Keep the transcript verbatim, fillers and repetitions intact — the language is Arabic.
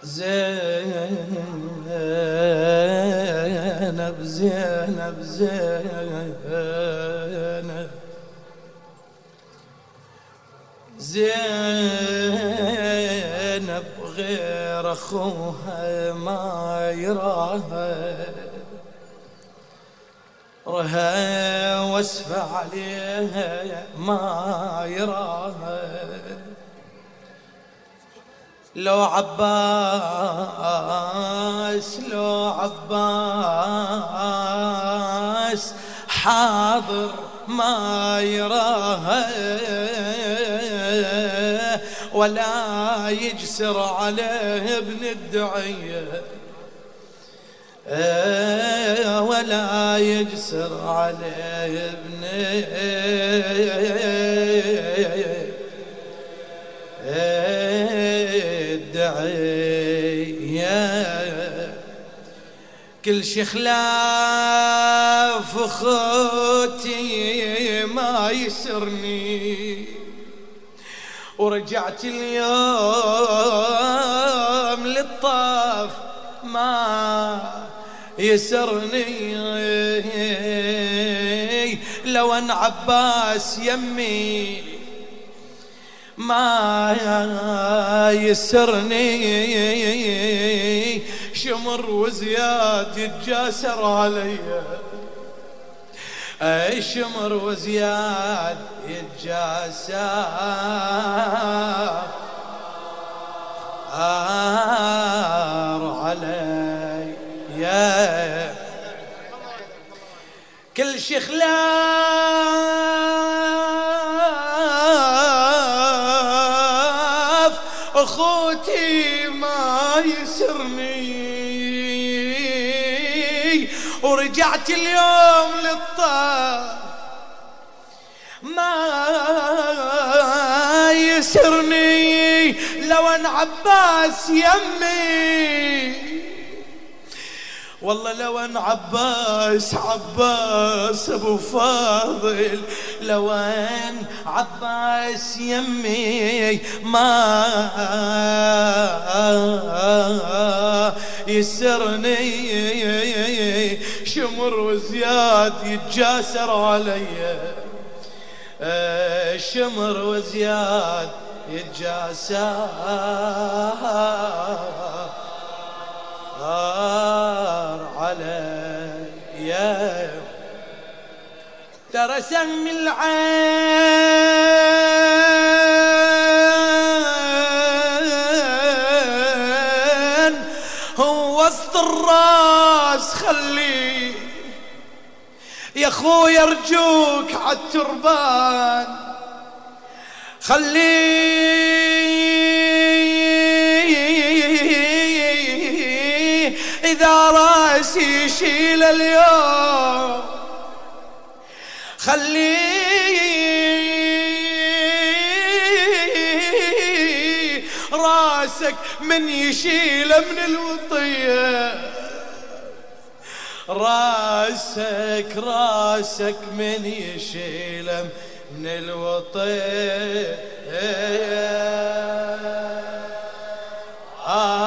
زينب زينب زينب زينب غير أخوها ما يراها رها واسفة عليها ما يراها لو عباس لو عباس حاضر ما يراها ولا يجسر عليه ابن الدعية ولا يجسر عليه ابن الدعية كل شي خلاف اخوتي ما يسرني ورجعت اليوم للطاف ما يسرني لو ان عباس يمي ما يسرني شمر وزياد يتجاسر علي اي شمر وزياد يتجاسر علي يا كل شي خلاف اخوتي ما يسرني ورجعت اليوم للطاف ما يسرني لو ان عباس يمي والله لو ان عباس عباس ابو فاضل لو ان عباس يمي ما يسرني شمر وزياد يتجاسر علي شمر وزياد يتجاسر علي ترى سم العين هو وسط الراس خلي يا خويا ارجوك عالتربان خليه إذا راسي يشيل اليوم خليه راسك من يشيل من الوطية راسك راسك من يشيل من الوطية